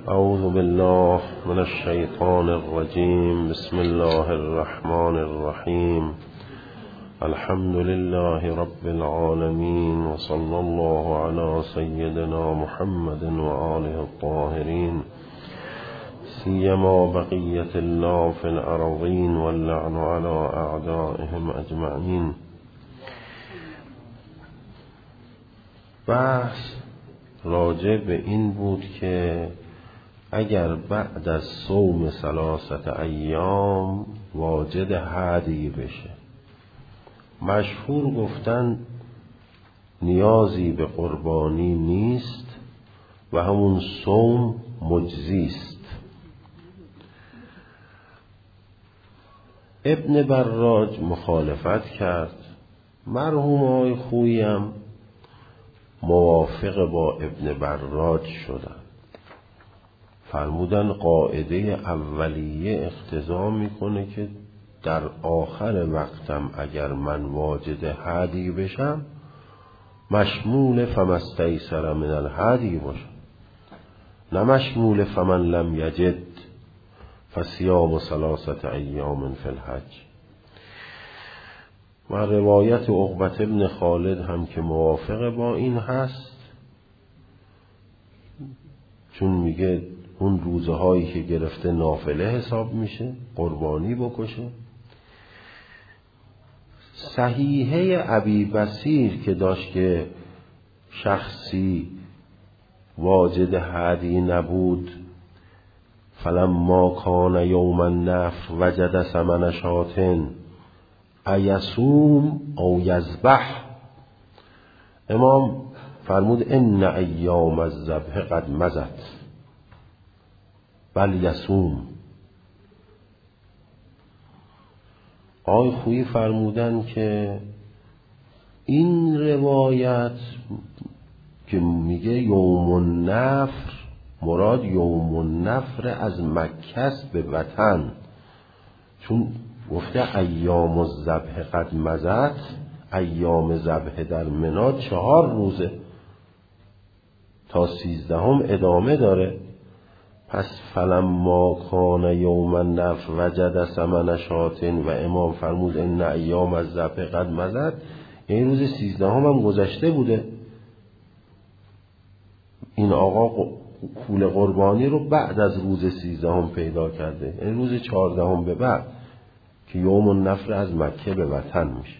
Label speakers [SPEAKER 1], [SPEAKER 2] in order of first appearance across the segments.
[SPEAKER 1] اعوذ بالله من الشیطان الرجیم. بسم الله الرحمن الرحیم. الحمد لله رب العالمین و صلی الله علی سیدنا محمد و آله الطاهرین، سیما بقیت الله فی الارضین واللعن علی اعدائهم اجمعین. بحث راجع به این بود که اگر بعد از صوم 3 ایام واجد هدی بشه، مشهور گفتن نیازی به قربانی نیست و همون صوم مجزی است. ابن براج مخالفت کرد. مرحوم آقای خویی هم موافق با ابن براج شدن. فرمودن قاعده اولیه اقتضا میکنه که در آخر وقتم اگر من واجد هدی بشم مشمول فمستیسر من الهدی باشم، نه مشمول فمن لم یجد فصیام 3 ایام فی الحج. و روایت عقبة ابن خالد هم که موافق با این هست، چون میگه اون روزه هایی که گرفته نافله حساب میشه، قربانی بکشه. صحیحه ابی بصیر که داشت که شخصی واجد هدی نبود، فلما کان یوم النفر وجد ثمن شاة ایصوم او یذبح، امام فرمود ان ایام الذبح قد مضت بل یصوم. آقای خویی فرمودن که این روایت که میگه یوم النفر، مراد یوم النفر از مکه است به وطن، چون گفته ایام الذبح قد مضت، ایام ذبح در منی 4 روزه تا 13 ادامه داره. پس فلما کان یوم النفر وجد ثمن شاة و امام فرمود ان ایام الذبح قد مضت، یعنی روز 13 هم گذشته بوده. این آقا پول قربانی رو بعد از روز 13 پیدا کرده، یعنی روز 14 به بعد که یوم النفر از مکه به وطن میشه.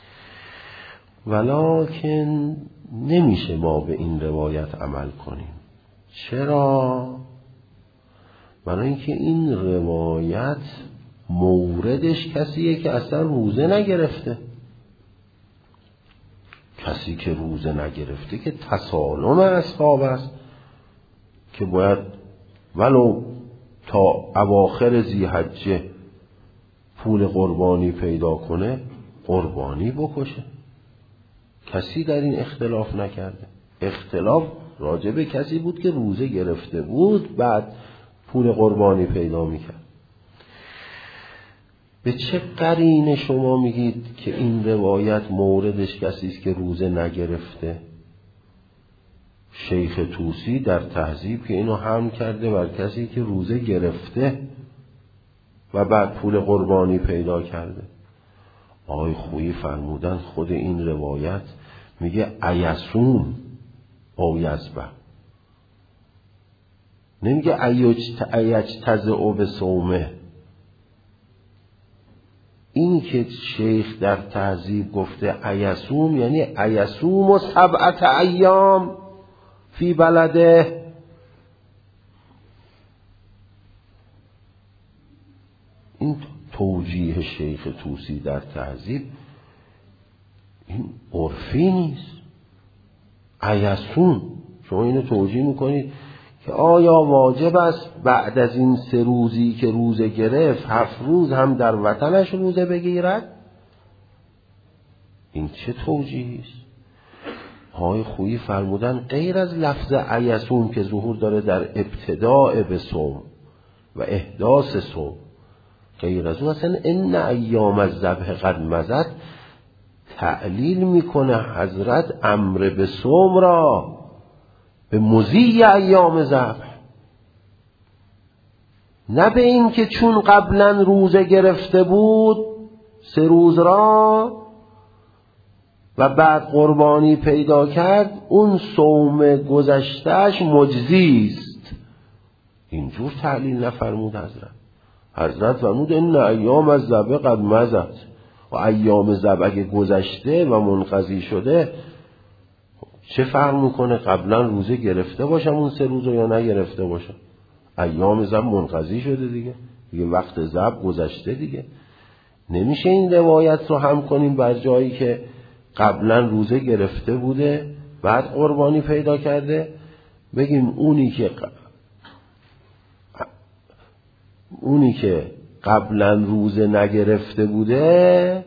[SPEAKER 1] ولکن نمیشه ما به این روایت عمل کنیم. چرا؟ برای اینکه این روایت موردش کسیه که اصلا روزه نگرفته. کسی که روزه نگرفته که تسالم اصحاب است که باید ولو تا اواخر ذی‌حجه پول قربانی پیدا کنه، قربانی بکشه. کسی در این اختلاف نکرده. اختلاف راجع به کسی بود که روزه گرفته بود بعد پول قربانی پیدا میکرد. به چه قرینه شما میگید که این روایت موردش کسی است که روزه نگرفته؟ شیخ طوسی در تهذیب که اینو حمل کرده بر کسی که روزه گرفته و بعد پول قربانی پیدا کرده. آقای خویی فرمودن خود این روایت میگه ایصوم او یذبح، نمیگه ایجتزع بصومه. این که شیخ در تهذیب گفته ایصوم یعنی ایصوم 7 ایام فی بلده. این توجیه شیخ طوسی در تهذیب این عرفی نیست. ایصوم شما اینو توجیه میکنید که آیا واجب است بعد از این 3 روزی که روزه گرفت 7 روز هم در وطنش روزه بگیرد؟ این چه توجیهی است؟ آقای خویی فرمودن غیر از لفظ ایصوم که ظهور داره در ابتداء به صوم و احداث صوم، غیر از اون اصلا ان ایام الذبح قد مضت تعلیل میکنه حضرت امر به صوم را به مضی ایام ذبح. نه به این که چون قبلا روزه گرفته بود 3 روز را و بعد قربانی پیدا کرد اون صوم گذشتهش مجزی است. اینجور تعلیل نفرمود حضرت فرمود ان ایام الذبح قد مضت، و ایام ذبح اگه گذشته و منقضی شده چه فرق میکنه قبلا روزه گرفته باشم اون 3 روز یا نگرفته باشم؟ ایام ذبح منقضی شده دیگه وقت ذبح گذشته دیگه. نمیشه این روایت رو هم کنیم بر جایی که قبلا روزه گرفته بوده بعد قربانی پیدا کرده، بگیم اونی که قبلا روزه نگرفته بوده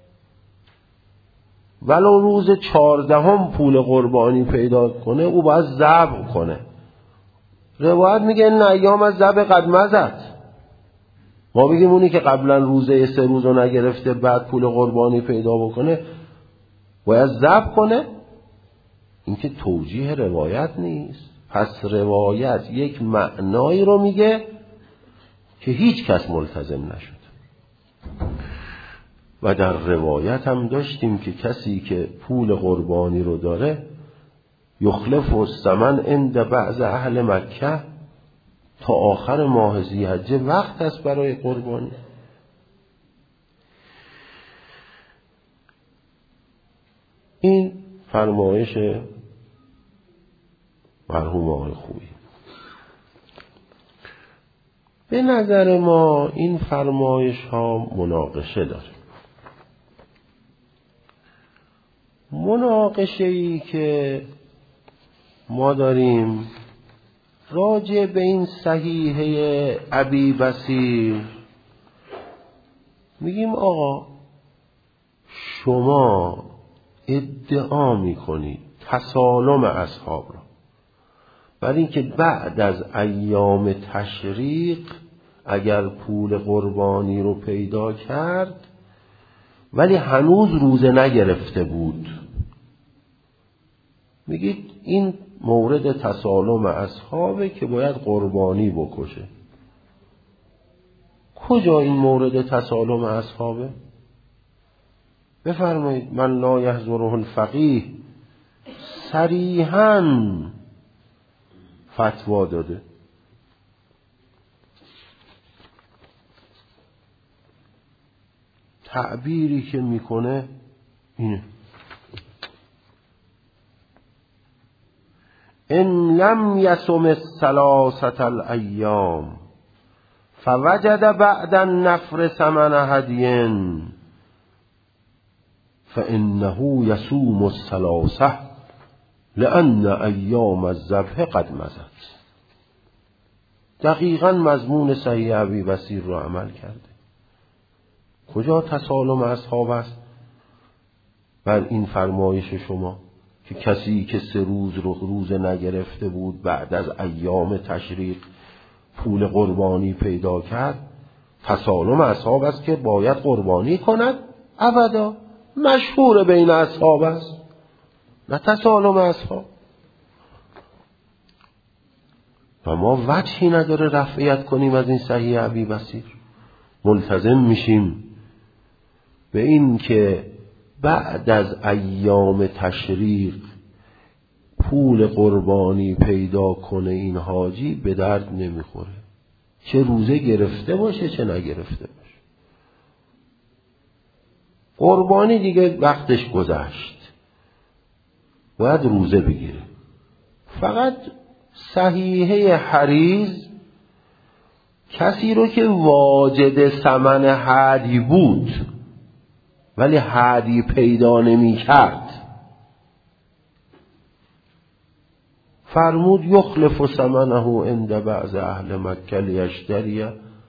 [SPEAKER 1] ولو روز 14 پول قربانی پیدا کنه او باید ذبح کنه. روایت میگه نه ایام از ذبح قد مضت، ما بگیم اونی که قبلا روزه 3 روز رو نگرفته بعد پول قربانی پیدا بکنه باید ذبح کنه. این که توجیه روایت نیست. پس روایت یک معنایی رو میگه که هیچ کس ملتزم نشد. و در روایت هم داشتیم که کسی که پول قربانی رو داره یخلف الثمن عند بعض اهل مکه، تا آخر ماه ذی‌حجه وقت است برای قربانی. این فرمایش مرحوم آقای خویی. به نظر ما این فرمایش ها مناقشه داره. مناقشه ای که ما داریم راجع به این صحیحه ابی بصیر، میگیم آقا شما ادعا میکنید تسالم اصحاب را، برای اینکه بعد از ایام تشریق اگر پول قربانی رو پیدا کرد ولی هنوز روزه نگرفته بود، میگید این مورد تسالم اصحابه که باید قربانی بکشه. کجا این مورد تسالم اصحابه؟ بفرمایید. من لا یحضره الفقیه صریحاً فتوا داده. تعبیری که میکنه اینه: ان لم یصم الثلاثه الایام فوجد بعد النفر ثمن هدی فانه یصوم الثلاثه لان ایام الذبح قد مضت. دقیقاً مضمون صحیح ابی بصیر رو عمل کرده. کجا تسالم اصحاب است بر این فرمایش شما که کسی که 3 روز رو روزه نگرفته بود بعد از ایام تشریق پول قربانی پیدا کرد، تسالم اصحاب است که باید قربانی کند؟ ابدا. مشهور بین اصحاب است، نه تسالم اصحاب. و ما وجهی نداره رفعیت کنیم از این صحیح ابی بصیر. ملتزم میشیم به این که بعد از ایام تشریق پول قربانی پیدا کنه این حاجی به درد نمیخوره، چه روزه گرفته باشه چه نگرفته باشه. قربانی دیگه وقتش گذشت، باید روزه بگیره. فقط صحیحه حریز کسی رو که واجد ثمن هدی بود ولی هدی پیدا نمی کرد، فرمود یخلف ثمنه عند بعض اهل مکه لیشتری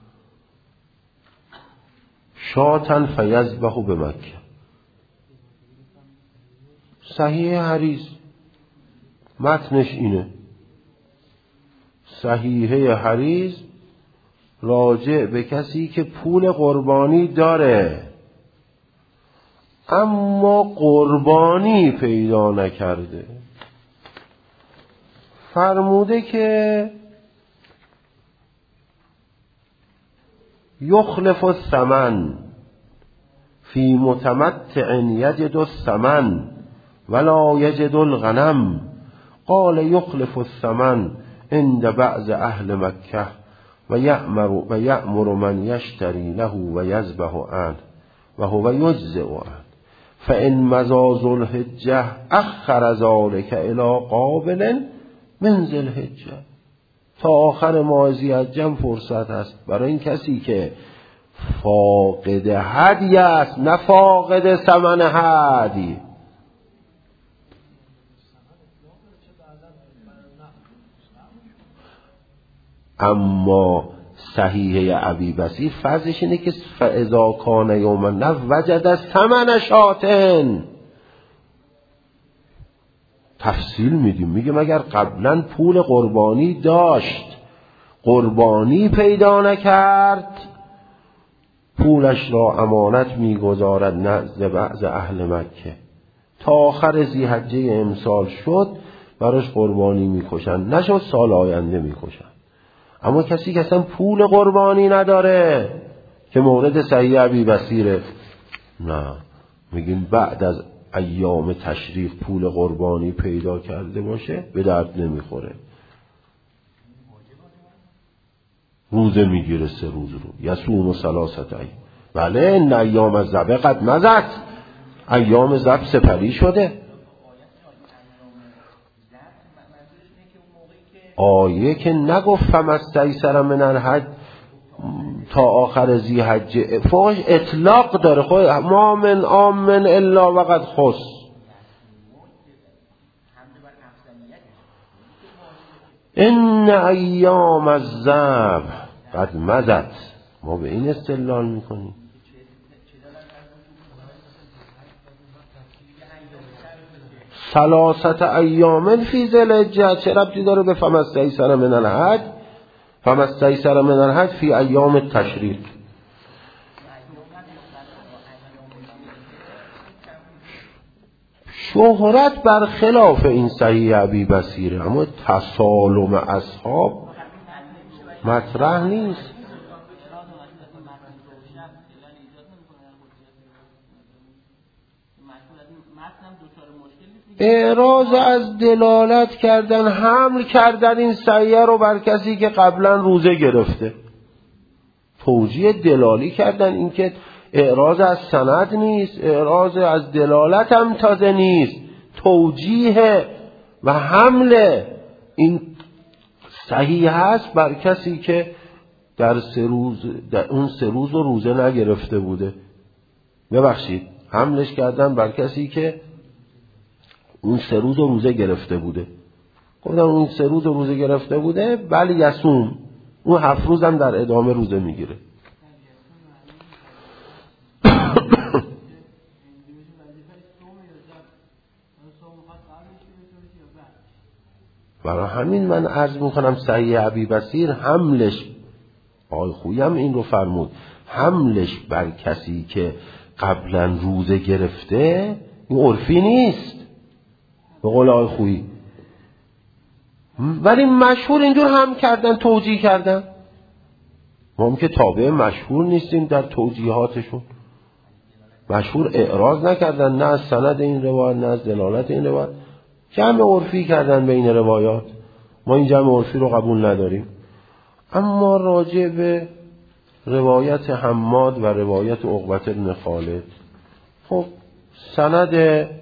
[SPEAKER 1] شاة فیذبح بمکه. صحیح حریز متنش اینه. صحیحه حریز راجع به کسی که پول قربانی داره اما قربانی پیدا نکرده، فرموده که یخلف الثمن فی متمتع یجد الثمن ولا یجد الغنم قال یخلف الثمن عند بعض اهل مکه و یأمر من یشتری له و یذبح عنه و هو یجزئ عنه فإن مضى ذو الحجة اخر ذلك الى قابل من ذی الحجه. تا آخر ماه ذی‌حجه فرصت است برای این کسی که فاقد هدی است، نه فاقد ثمن هدی. اما صحیح ابی بصیر فرضش اینه که فاذا کان یوم النفر وجد ثمن شاتن. تفصیل میدیم، میگه مگر قبلا پول قربانی داشت، قربانی پیدا نکرد، پولش را امانت میگذارد نزد بعض اهل مکه تا آخر ذی‌حجه امسال شد براش قربانی میکشن، نشد سال آینده میکشن. اما کسی که اصلا پول قربانی نداره که مورد صحیح ابی بصیره، نه، میگیم بعد از ایام تشریق پول قربانی پیدا کرده باشه به درد نمیخوره. روزه میگیره 3 روز رو، یصوم ثلاثه ایام. بله ان ایام الذبح قد مضت، ایام ذبح سپری شده. آیه که نگفت فمستیسر من الهدی تا آخر ذی‌حجه، فوقش اطلاق داره. خود ما من آمن الا وقد خص. ان ایام الذبح قد مضت، ما به این استدلال میکنیم. ثلاثه ایام فی ذی الحجه چه ربطی داره به فمستیسر من الهدی؟ فمستیسر من الهدی فی ایام التشریق. شهرت بر خلاف این صحیح ابی بصیره، اما تسالم اصحاب مطرح نیست. اعراض از دلالت کردن، حمل کردن این صحیح رو بر کسی که قبلا روزه گرفته، توجیه دلالی کردن. این که اعراض از سند نیست، اعراض از دلالت هم تازه نیست، توجیه و حمل این صحیح هست بر کسی که در اون 3 روز رو روزه نگرفته بوده. ببخشید، حملش کردن بر کسی که اون 3 روز رو روزه گرفته بوده. گفتم اون 3 روز رو روزه گرفته بوده، ولی یصوم، اون 7 روز هم در ادامه روزه میگیره. برای همین من عرض میکنم صحیح ابی بصیر حملش، آقای خویی هم این رو فرمود، حملش بر کسی که قبلا روزه گرفته این عرفی نیست به قول آقای خویی، ولی مشهور اینجور هم کردن، توجیه کردن. ما هم که تابع مشهور نیستیم در توجیهاتشون. مشهور اعراض نکردن، نه از سند این روایت نه از دلالت این روایت، جمع عرفی کردن بین روایات. ما این جمع عرفی رو قبول نداریم. اما راجع به روایت حماد و روایت عقبة بن خالد، خب سند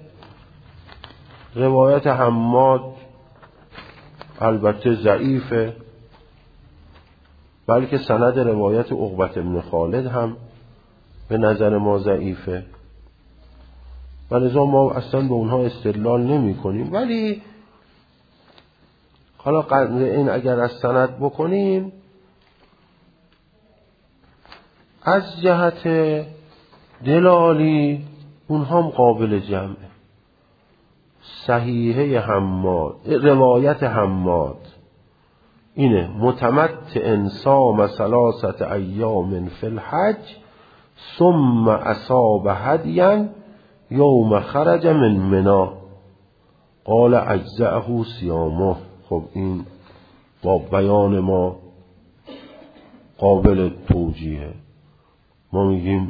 [SPEAKER 1] روایت حماد البته ضعیفه، بلکه سند روایت عقبة بن خالد هم به نظر ما ضعیفه و لذا ما اصلا به اونها استدلال نمی کنیم. ولی حالا این اگر از سند بکنیم، از جهت دلالی اونها هم قابل جمعه. صحیحه حماد، روایت حماد اینه: متمتع صام 3 ایام فی الحج ثم اصاب هدیا یوم خرج من منی قال اجزأه صیامه. خب این با بیان ما قابل توجیهه. ما میگیم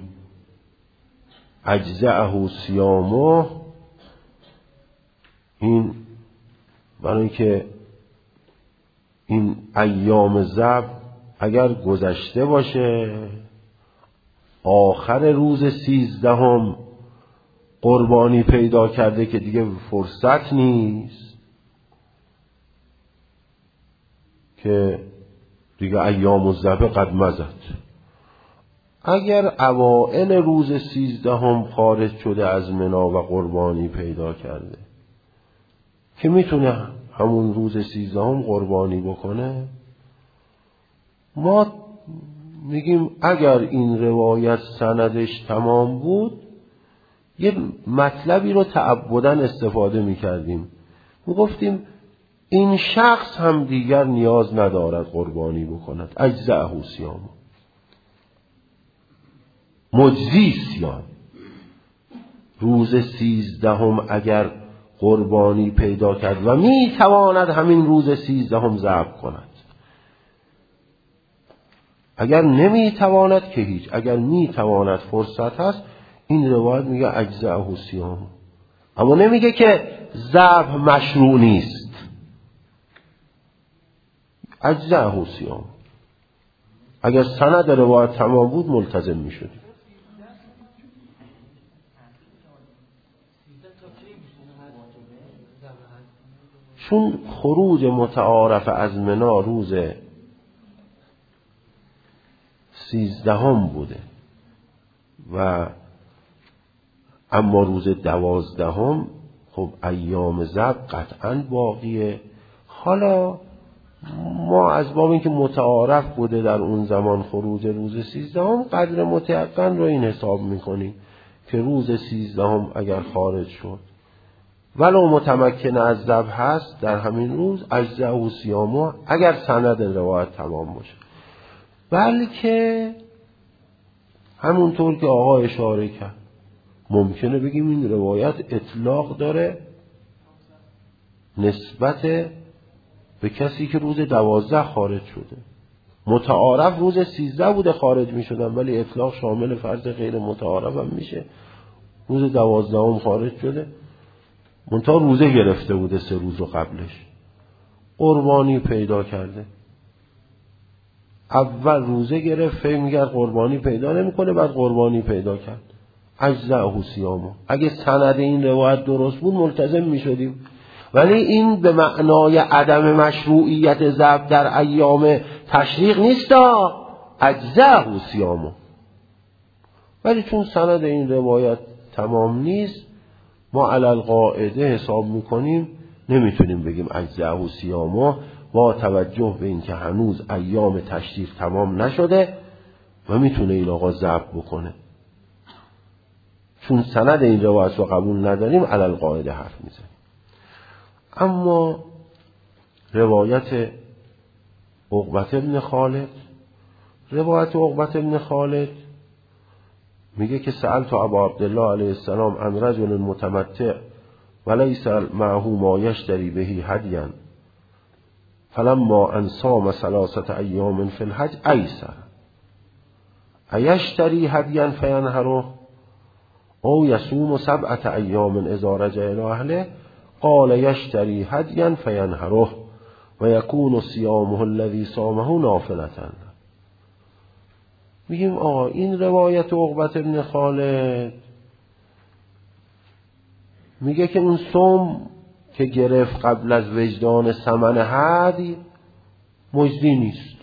[SPEAKER 1] اجزعه صیامه، این برای اینکه این ایام ذبح اگر گذشته باشه آخر روز 13 قربانی پیدا کرده که دیگه فرصت نیست، که دیگه ایام الذبح قد مضت. اگر اوائل روز 13 خارج شده از منا و قربانی پیدا کرده که میتونه همون روز 13 قربانی بکنه، ما میگیم اگر این روایت سندش تمام بود یه مطلبی رو تعبداً استفاده میکردیم، میگفتیم این شخص هم دیگر نیاز ندارد قربانی بکند، اجزعه صیام، مجزی صیام. روز 13 اگر قربانی پیدا کرد و میتواند همین روز 13 ذبح کند، اگر نمیتواند که هیچ، اگر میتواند فرصت هست، این روایت میگه اجزعه صیام، اما نمیگه که ذبح مشروع نیست. اجزعه صیام، اگر سند روایت تمام بود ملتزم میشدیم. چون خروج متعارف از منا روز 13 بوده و اما روز 12 خب ایام ذبح قطعاً باقیه. حالا ما از باب اینکه متعارف بوده در اون زمان خروج روز 13 قدر متیقن رو این حساب میکنیم که روز 13 اگر خارج شد ولو متمکن از ذبح هست در همین روز اجزعه صیامه، اگر سند روایت تمام باشه. بلکه همونطور که آقا اشاره کرد ممکنه بگیم این روایت اطلاق داره نسبت به کسی که روز 12 خارج شده. متعارف روز 13 بوده خارج می شدن، ولی اطلاق شامل فرض غیر متعارف هم میشه. روز 12 خارج شده، منتها روزه گرفته بوده 3 روز قبلش، قربانی پیدا کرده. اول روزه گرفت، فکر می‌کرد قربانی پیدا نمی‌کنه، بعد قربانی پیدا کرد. اجزعه صیامه. اگه سند این روایت درست بود ملتزم می‌شدیم، ولی این به معنای عدم مشروعیت ذبح در ایام تشریق نیست. اجزعه صیامه. ولی چون سند این روایت تمام نیست ما علی القاعده حساب می‌کنیم، نمیتونیم بگیم اجزعه صیامه با توجه به این که هنوز ایام تشریق تمام نشده و میتونه این آقا ذبح بکنه. چون سند این روایت رو قبول نداریم علی القاعده حرف میزنیم. اما روایت عقبة بن خالد، روایت عقبة بن خالد میگه که سألت ابا عبدالله علیه السلام عن رجل متمتع وليس معه ما يشتري به هديا فلما ان صام 3 أيام في الحج أيسر أيشتري هديا فينهره او يصوم 7 أيام اذا رجع الى اهله؟ قال يشتري هديا فينهره ويكون صيامه الذي صامه نافلة. میگیم آقا این روایت عقبة بن خالد میگه که اون صوم که گرفت قبل از وجدان ثمن هدی مجزی نیست.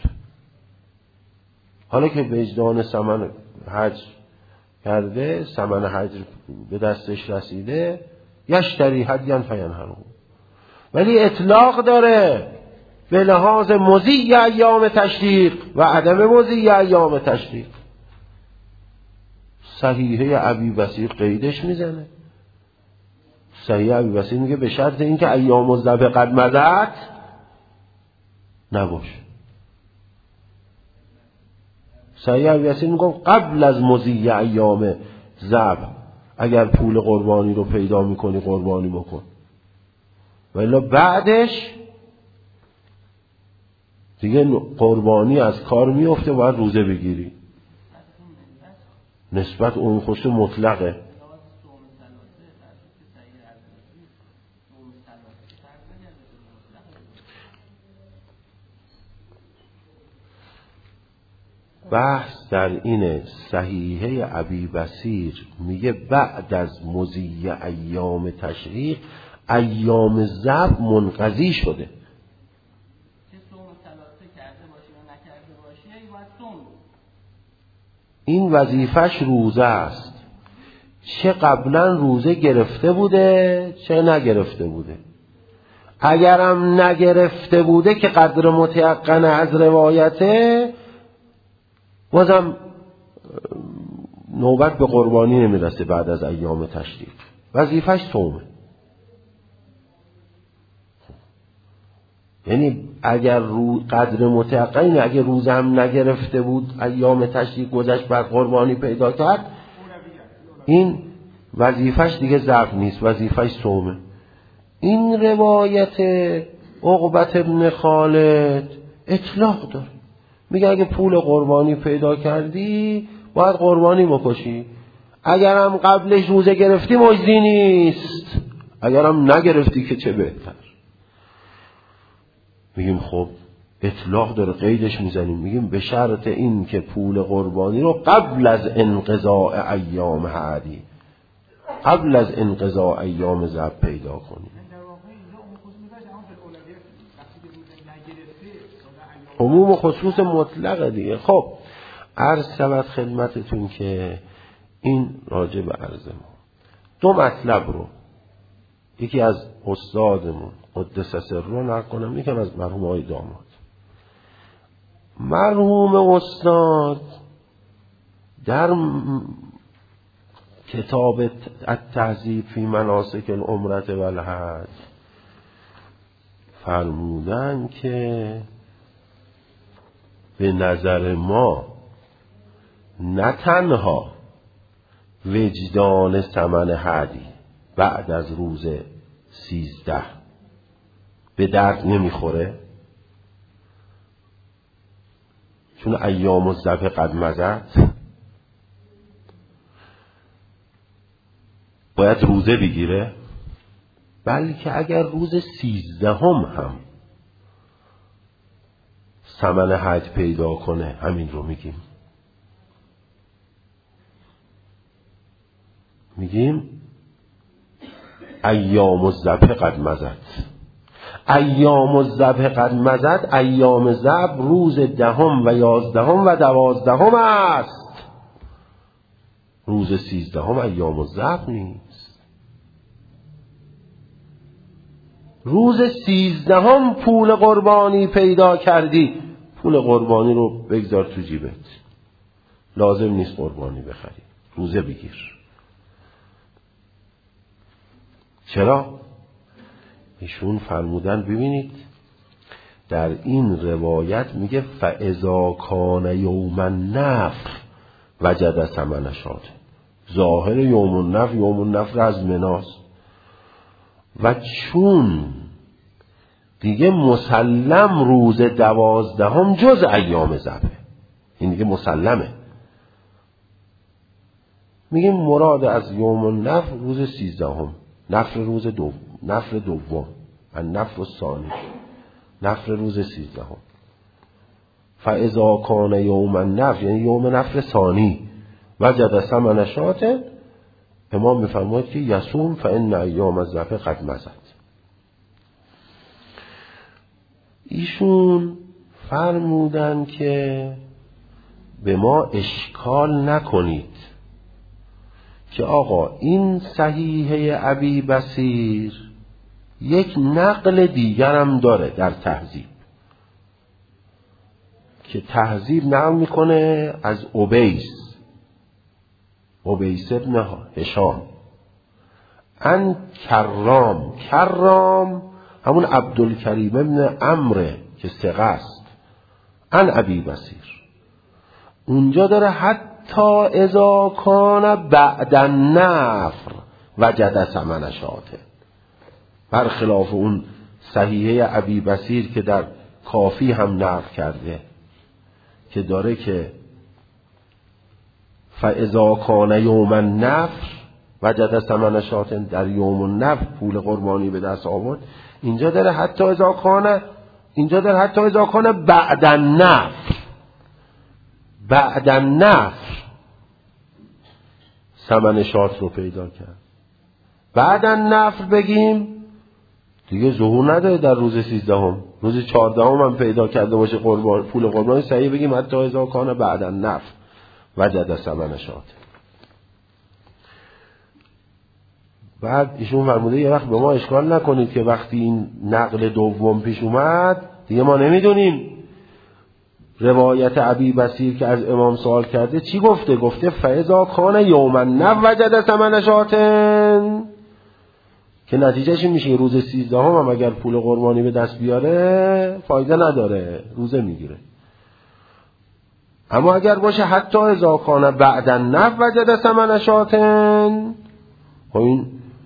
[SPEAKER 1] حالا که وجدان ثمن حج کرده، ثمن حج به دستش رسیده، یشتری هدیا فینهره، ولی اطلاق داره به لحاظ مضی ایام تشریق و عدم مضی ایام تشریق. صحیحه ابی بصیر قیدش میزنه. صحیح ابی بصیر میگه به شرط اینکه ایام الذبح قد مضت نباشه. صحیح ابی بصیر میگه قبل از مضی ایام ذبح اگر پول قربانی رو پیدا میکنی قربانی بکن، ولی بعدش دیگه قربانی از کار میفته، باید روزه بگیری. نسبت اون خصوص مطلقه. بحث در اینه صحیحه ابی بصیر میگه بعد از مضی ایام تشریق ایام ضرب منقضی شده. این وظیفش روزه است، چه قبلا روزه گرفته بوده چه نگرفته بوده. اگرم نگرفته بوده که قدر متیقن از روایته، بازم نوبت به قربانی نمیرسه. بعد از ایام تشریق وظیفش صومه. یعنی اگر قدر متیقن، اگر روزه هم نگرفته بود ایام تشریق گذشت بعد قربانی پیدا کرد، این وظیفش دیگه ذبح نیست، وظیفش صومه. این روایت عقبة ابن خالد اطلاق داره، میگه اگه پول قربانی پیدا کردی باید قربانی بکشی، اگرم قبلش روزه گرفتی مجزی نیست، اگرم نگرفتی که چه بهتر. میگیم خب اطلاق داره، قیدش میزنیم، میگیم به شرط این که پول قربانی رو قبل از انقضاء ایام هدی، قبل از انقضاء ایام ذبح پیدا کنیم. عموم و خصوص مطلق دیگه. خب عرض شود خدمتتون که این راجع به عرض ما دو مطلب رو، یکی از استادمون قدس سره نقل کنم، یکم از مرحوم آقای داماد. مرحوم استاد در کتاب التهذیب فی مناسک العمره و الحج فرمودن که به نظر ما نه تنها وجدان ثمن هدی بعد از روز 13 به درد نمیخوره، چون ایام الذبح قد مضت، باید روزه بگیره، بلکه اگر روز 13 هم ثمن حج پیدا کنه، همین رو میگیم ایام الذبح قد مضت. ایام الذبح قد مضت، ایام ذبح روز 10 و 11 و 12 است، روز 13 ایام الذبح نیست. روز 13 پول قربانی پیدا کردی، پول قربانی رو بگذار تو جیبت، لازم نیست قربانی بخری، روزه بگیر. چرا؟ ایشون فرمودن ببینید در این روایت میگه فاذا کان یوم النفر وجد ثمن شاة. ظاهر یوم النفر، یوم النفر از مناست، و چون دیگه مسلم روز 12 جز ایام ذبح، این دیگه مسلمه، میگیم مراد از یوم النفر روز 13، نفر روز نفر دوم، النفر الثانی، نفر روز 13. فاذا کان یوم النفر یعنی یوم نفر ثانی وجد ثمن شاة، امام میفرماید که یصوم فان ایام الذبح قد مضت. ایشون فرمودن که به ما اشکال نکنید که آقا این صحیحه ابی بصیر یک نقل دیگرم داره در تهذیب، که تهذیب نقل میکنه از عبیس ابن هشام ان کرام همون عبدالکریم ابن عمرو که ثقه است، ان ابی بصیر. اونجا داره حتی اذا کان بعد النفر وجد ثمن شاة، برخلاف اون صحیحه ابی بصیر که در کافی هم نقل کرده که داره که فاذا کان یوم النفر وجد ثمن شاة، در یوم النفر پول قربانی به دست آورد. اینجا داره حتی اذا کان، اینجا داره حتی اذا کان بعد النفر، بعد النفر ثمن شاة رو پیدا کرد. بعد النفر بگیم دیگه ظهور نداره در روز 13، روز 14 هم پیدا کرده باشه قربان، پول قربانی، صحیح بگیم حتی اذا کان بعد النفر وجد ثمن شاة. بعد ایشون فرموده یه وقت به ما اشکال نکنید که وقتی این نقل دوم پیش اومد دیگه ما نمیدونیم روایت ابی بصیر که از امام سوال کرده چی گفته. گفته فاذا کان یوم النفر وجد ثمن شاة، که نتیجهش میشه روز 13 هم اگر پول قربانی به دست بیاره فایده نداره، روزه میگیره. اما اگر باشه حتی اذا کان بعد النفر وجد ثمن شاة، خب این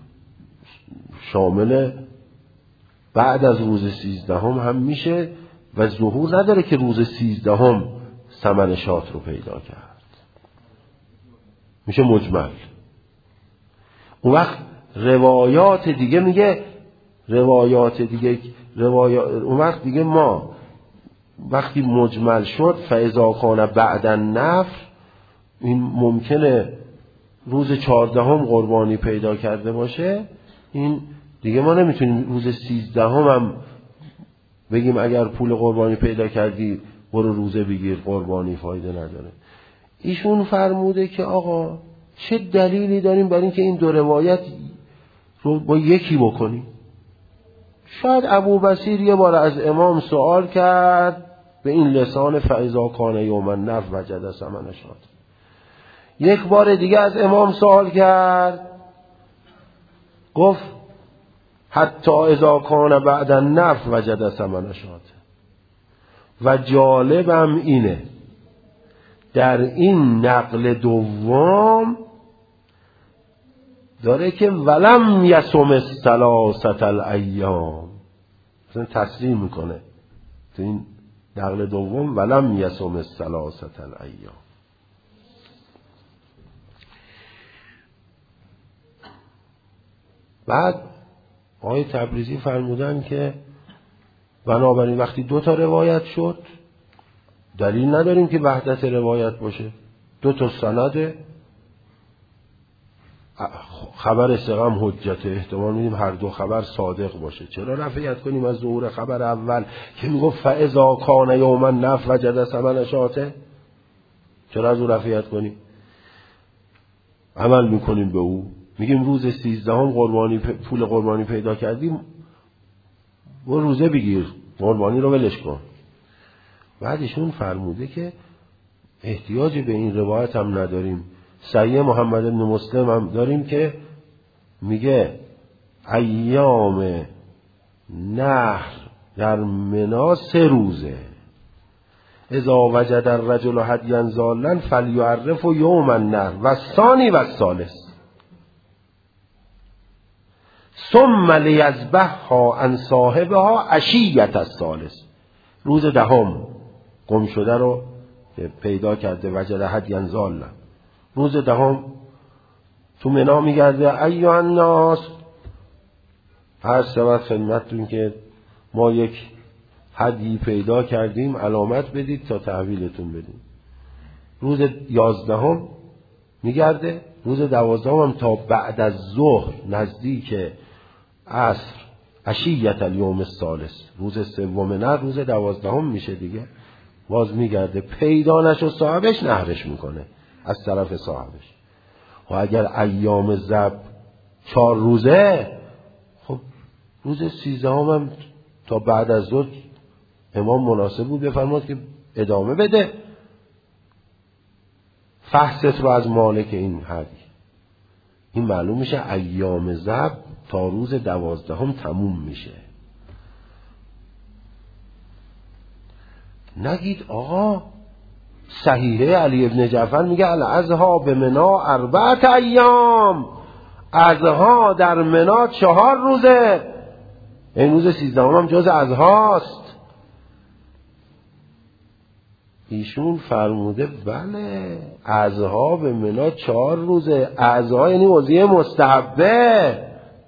[SPEAKER 1] شامل بعد از روز 13 هم میشه و ظهور نداره که روز 13 ثمن شاة رو پیدا کرد، میشه مجمل. اون وقت روایات دیگه میگه، روایات دیگه اون وقت دیگه ما وقتی مجمل شد فاذا کان بعد النفر، این ممکنه روز 14 قربانی پیدا کرده باشه، این دیگه ما نمیتونیم روز 13 هم بگیم اگر پول قربانی پیدا کردی برو روزه بگیر، قربانی فایده نداره. ایشون فرموده که آقا چه دلیلی داریم برای اینکه این دو روایت رو با یکی بکنیم؟ شاید ابو بصیر یه بار از امام سوال کرد به این لسان فاذا کان یوم النفر وجد ثمن شاة، یک بار دیگه از امام سوال کرد گفت حتی اذا کان بعد النفر وجد ثمن شاة. و جالبم اینه در این نقل دوم داره که ولم یصم الثلاثه الایام، مثلا تصریح میکنه تو این نقل دوم ولم یصم الثلاثه الایام. بعد آقای تبریزی فرمودن که بنابراین وقتی دو تا روایت شد دلیل نداریم که وحدت روایت باشه، دو تا سند، خبر ثقه حجت، احتمال میدیم هر دو خبر صادق باشه. چرا رفعیت کنیم از ظهور خبر اول که میگفت فاذا کان یوم النفر وجد ثمن شاة؟ چرا از اون رفعیت کنیم؟ عمل میکنیم به او، میگیم روز 13 قربانی پول قربانی پیدا کردیم و روزه بگیر، قربانی رو ولش کن. بعدشون فرموده که احتیاج به این روایت هم نداریم. صحیح محمد بن مسلم هم داریم که میگه ایام نحر در منی 3 روزه، اذا وجد الرجل هدیا ضالا فلیعرف یوم النحر و الثانی و الثالث ثم لیذبحها عن صاحبها عشیة الثالث. روز 10 گم شده رو پیدا کرده، وجد هدیا ضالا، روز 10 تو منی میگرده ایها الناس، هر شب خدمتتون که ما یک هدی پیدا کردیم علامت بدید تا تحویلتون بدیم. روز 11 میگرده، روز 12 هم تا بعد از ظهر نزدیک عصر عشیة الیوم الثالث، روز 3 نه روز 12 میشه دیگه، باز میگرده، پیدا نشد صاحبش نحرش میکنه از طرف صاحبش. و اگر ایام ذبح 4 روزه، خب روز 13 هم تا بعد از ظهر امام مناسب بود بفرماد که ادامه بده فحصت رو از مالک این هدی. این معلوم میشه ایام ذبح تا روز 12 تموم میشه. نگید آقا صحیحه علی ابن جعفر میگه الاضحی بمنی 4 ایام، اضحی در منی 4 روزه، این روز 13 هم جز اضحاست. ایشون فرموده بله اضحی به منی 4 روزه. اضحی یعنی عضویه مستحبه،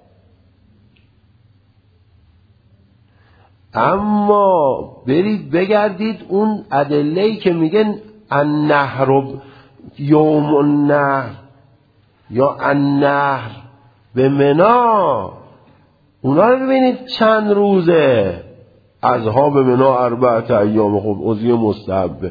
[SPEAKER 1] اما برید بگردید اون ادله‌ای که میگن النهر یوم النهر یا النهر به منی، اونا رو ببینید چند روزه. اضحی به منی 4 ایام. خب عضویه مستحبه.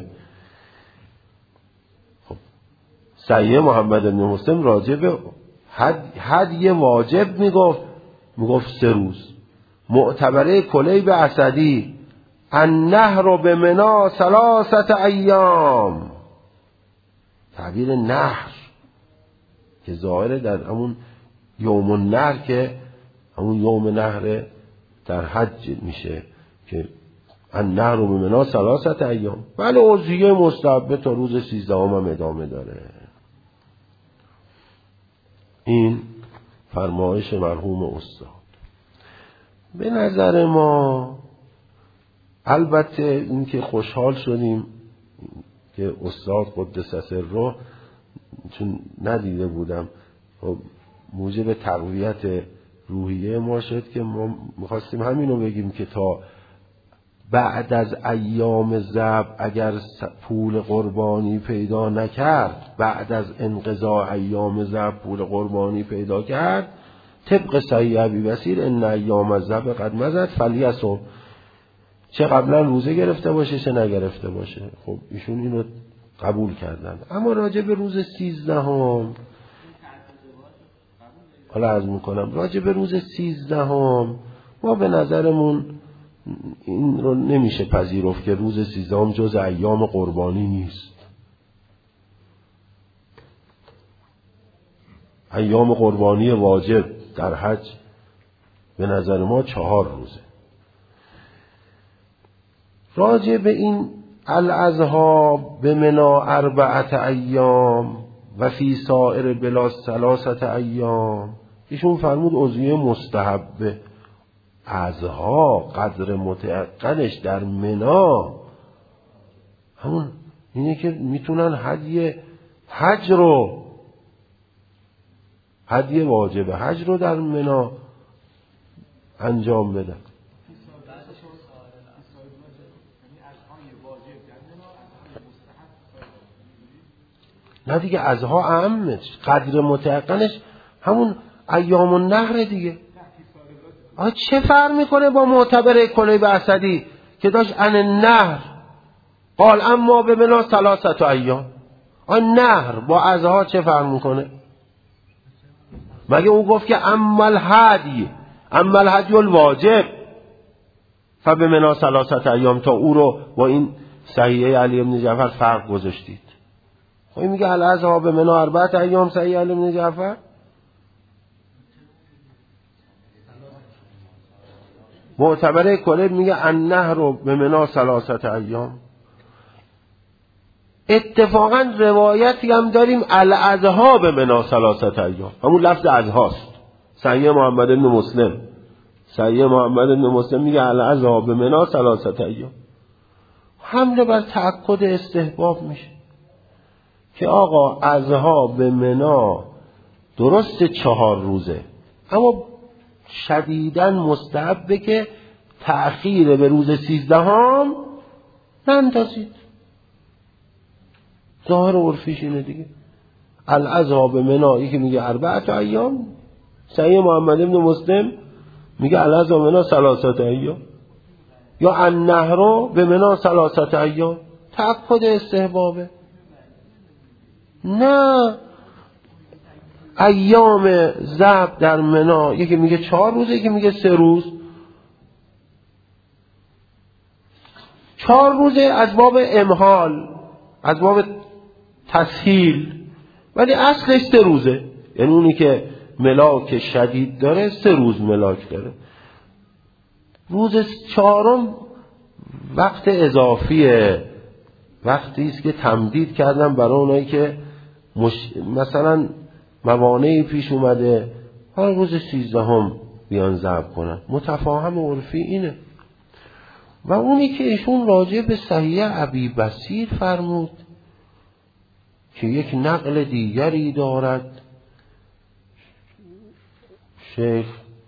[SPEAKER 1] خب صحیح محمد بن مسلم راجع به هدی واجب میگفت 3 روز. معتبره کلیب اسدی النهر به منی 3 ایام. تعبیر نهر که ظاهره در همون یوم النهر که همون یوم نهر در حج میشه که النهر به منی 3 ایام. ولی عضویه مستحبه تا روز 13 هم ادامه داره. این فرمایش مرحوم استاد. به نظر ما البته این که خوشحال شدیم که استاد قدس سره چون ندیده بودم موجب تقویت روحیه ما شد که ما میخواستیم همینو بگیم که تا بعد از ایام ذبح اگر پول قربانی پیدا نکرد، بعد از انقضاء ایام ذبح پول قربانی پیدا کرد، طبق صحیح ابی بصیر ان ایام الذبح قد مضت فلیصم، چه قبلا روزه گرفته باشه چه نگرفته باشه. خب ایشون اینو قبول کردن. اما راجع به روز 13 حالا عرض میکنم راجع به روز 13 ما به نظرمون این رو نمیشه پذیرفت که روز 13 جز ایام قربانی نیست. ایام قربانی واجب در حج به نظر ما 4 روزه. راجع به این الاضحی به منی 4 ایام و فی سائر بلا 3 ایام، ایشون فرمود عضویه مستحبه. اضحی قدر متعقلش در منی همون اینه که میتونن هدی واجب حج رو در منی انجام بدن. نه دیگه اضحی اعمه، قدر متعقلش همون ایام النهر دیگه. چه فرق میکنه با معتبر کلیب اسدی که داشت ان النهر قال اما به منی 3 ایام؟ نهر با اضحی چه فرق میکنه؟ مگه اون گفت که اما الهدی الواجب فبه منی 3 ایام، تا او رو با این صحیحه علی بن جعفر فرق گذاشتید. خب میگه الاضحی به منی 4 ایام صحیح علی بن جعفر. معتبره کلیب میگه النهر به منی 3 ایام. اتفاقا روایتی هم داریم الاضحی به منی 3 ایام، همون لفظ اضحاست. صحیح محمد بن مسلم میگه الاضحی به منی 3 ایام. حمله بر تأکد استحباب میشه که آقا اضحی به منی درست 4 روزه، اما شدیداً مستحبه که تأخیر به روز 13 نندازید. ظاهر عرفیش اینه دیگه. الاضحی به منی یکی میگه 4 ایام، صحیح محمد بن مسلم میگه الاضحی به منی 3 ایام، یا النهر به منی 3 ایام. تأکد استحبابه. نه ایام ذبح در منی یکی میگه 4 روز یکی میگه 3 روز. 4 روزه از باب امهال، از باب تسهیل، ولی اصلش 3 روزه. یعنی اونی که ملاک شدید داره 3 روز ملاک داره. روز 4 وقت اضافیه، وقتی است که تمدید کردن برای اونایی که مثلا موانعی پیش اومده، حالا روز 13 بیان ذبح کنن. متفاهم عرفی اینه. و اونی که ایشون راجع به صحیح ابی بصیر فرمود که یک نقل دیگری دارد شیخ،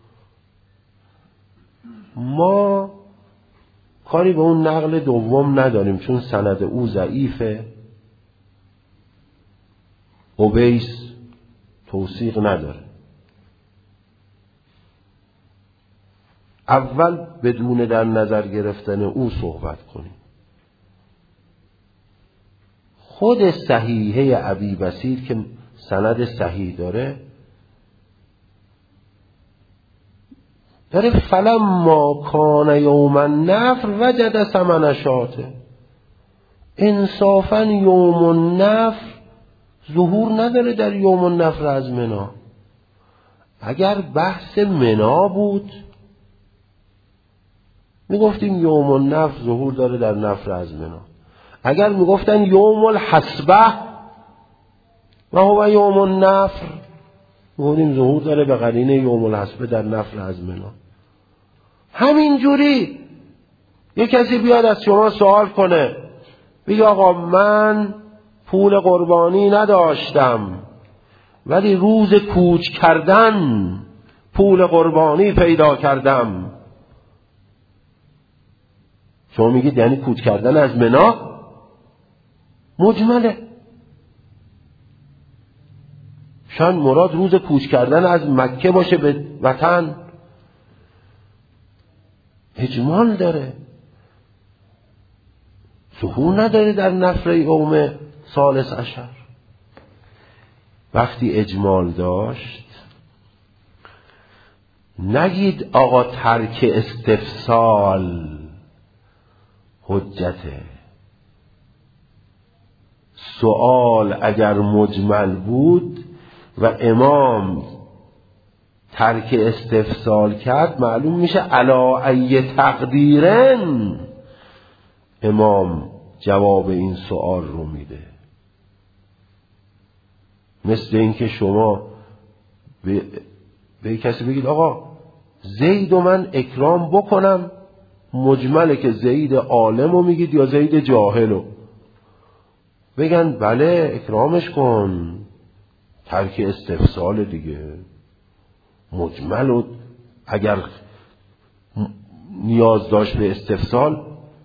[SPEAKER 1] ما کاری به اون نقل دوم نداریم چون سند او ضعیفه، اویس توثیق نداره. اول بدون در نظر گرفتن او صحبت کنیم. خود صحیحه ابی بصیر که سند صحیح داره فلما کان یوم النفر وجد ثمن شاته. انصافا یوم النفر ظهور نداره در یوم النفر از منا. اگر بحث منا بود میگفتیم یوم النفر ظهور داره در نفر از منا. اگر میگفتن یوم الحسبه و هو یوم النفر میگفتیم ظهور داره به قرینه یوم الحسبه در نفر از منا. همینجوری یک کسی بیاد از شما سوال کنه بگه آقا من پول قربانی نداشتم ولی روز کوچ کردن پول قربانی پیدا کردم. شما میگید یعنی کوچ کردن از منا مجمله. شاید مراد روز کوچ کردن از مکه باشه به وطن، اجمال داره، ظهور نداره در نفر یوم ثالث عشر. وقتی اجمال داشت نگید آقا ترک استفسال حجته. سوال اگر مجمل بود و امام ترک استفسال کرد معلوم میشه علی ای تقدیرن امام جواب این سوال رو میده. مثل اینکه شما به کسی بگید آقا زید و من اکرام بکنم، مجمله که زید عالم رو میگید یا زید جاهلو، بگن بله اکرامش کن، ترک استفسال دیگه. مجمل و اگر نیاز داشت به استفسال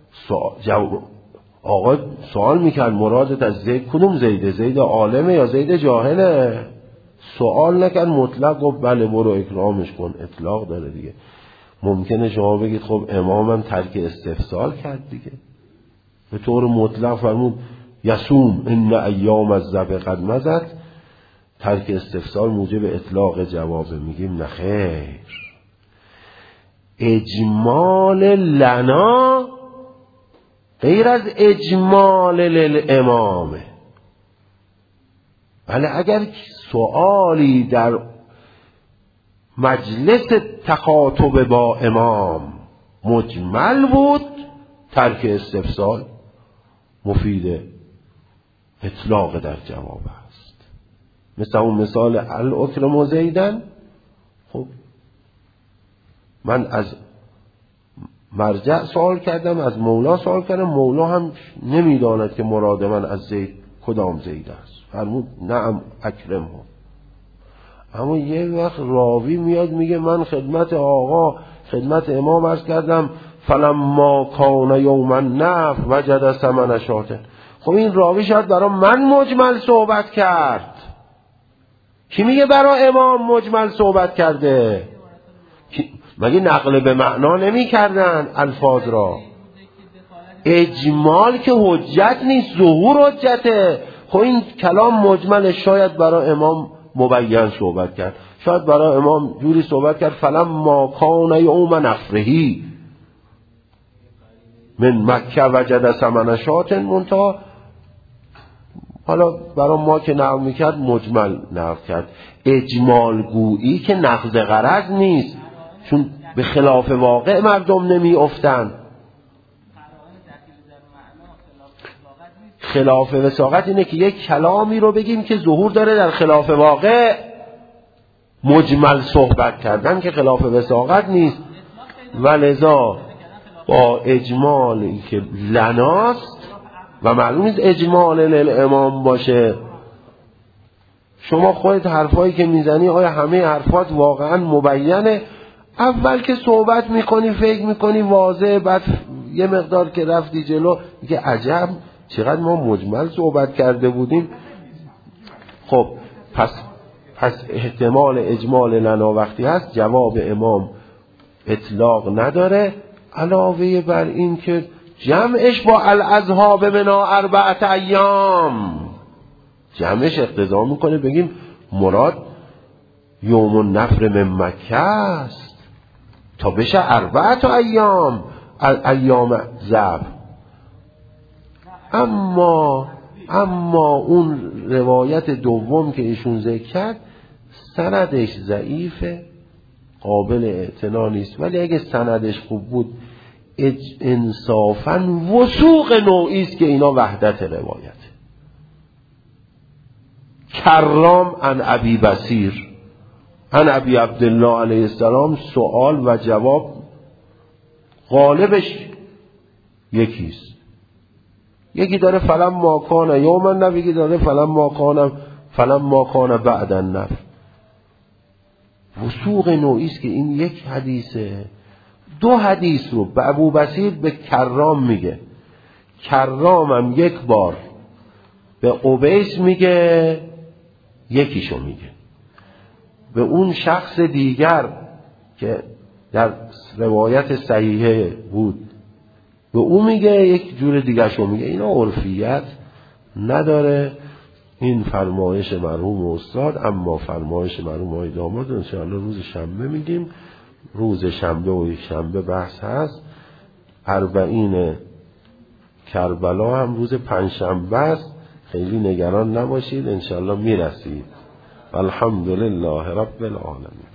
[SPEAKER 1] آقا سوال میکرد مرادت از زید کدوم زیده، زید عالمه یا زید جاهله؟ سوال نکرد مطلق گفت بله برو اکرامش کن، اطلاق داره دیگه. ممکنه شما بگید خب امامم ترک استفسال کرد دیگه، به طور مطلق فرمود یصوم ان ایام الذبح قد مضت، ترک استفسال موجب اطلاق جوابه. میگیم نخیر، اجمال لنا غیر از اجمال للامامه. بله اگر سوالی در مجلس تخاطب با امام مجمل بود ترک استفسال مفید اطلاق در جواب است. مثل اون مثال الاکرم زیدن، خب من از مرجع سوال کردم، از مولا سوال کردم، مولا هم نمیداند که مراد من از زید کدام زید است، فرمود نعم اکرم هم. اما یه وقت راوی میاد میگه من خدمت آقا خدمت امام عرض کردم فلما کان یوم النفر وجد ثمن شاته. خب این راوی شاید برای من مجمل صحبت کرد. کی میگه برای امام مجمل صحبت کرده؟ مگه نقل به معنا نمی کردن الفاظ را؟ اجمال که حجت نیست، ظهور حجته. خب این کلام مجمل شاید برای امام مبین صحبت کرد، شاید برای امام جوری صحبت کرد فلما کان یوم نفرهی من مکه وجد ثمن شاة منتها. حالا برای ما که نقل میکرد مجمل نقل کرد. اجمال گویی که نقض غرض نیست، چون به خلاف واقع مردم نمی افتن. خلاف وساقت اینه که یک کلامی رو بگیم که ظهور داره در خلاف واقع، مجمل صحبت کردن که خلاف وساقت نیست. و لذا با اجمالی که لناست و معلوم نیست اجمال للامام باشه. شما خودت حرفایی که میزنی آیا همه حرفات واقعا مبینه؟ اول که صحبت میکنی فکر میکنی واضحه، بعد یه مقدار که رفتی جلو میگه عجب چقدر ما مجمل صحبت کرده بودیم. خب پس احتمال اجمال لنا وقتی هست جواب امام اطلاق نداره، علاوه بر این که جمعش با الاذهاب منا 4 ایام جمعش اقتضا میکنه بگیم مراد یوم النفر من مکه است تا بشه 4 ایام ذبح. اما اون روایت دوم که ایشون ذکر کرد سندش ضعیفه، قابل اعتنا نیست، ولی اگه سندش خوب بود انصافاً وثوق نوعی است که اینا وحدت روایت. کرام عن ابی بصیر عن ابی عبدالله علیه السلام، سوال و جواب غالبش یکیست. یکی داره فلم ما کان یوم النفر، یکی داره فلم ما کان بعد النفر. وثوق نوعی است که این یک حدیثه. 2 حدیث رو به ابو بصیر به کرام میگه، کرامم یک بار به قبیس میگه، یکیشو میگه به اون شخص دیگر که در روایت صحیحه بود به اون میگه، یک جور دیگر شو میگه. اینا عرفیت نداره. این فرمایش مرحوم استاد. اما فرمایش مرحوم آقای داماد انشاءالله روز شنبه میگیم. روز شنبه و یک شنبه بحث هست. 40 کربلا هم روز 5 شنبه است. خیلی نگران نباشید، انشاءالله میرسید. الحمدلله رب العالمین.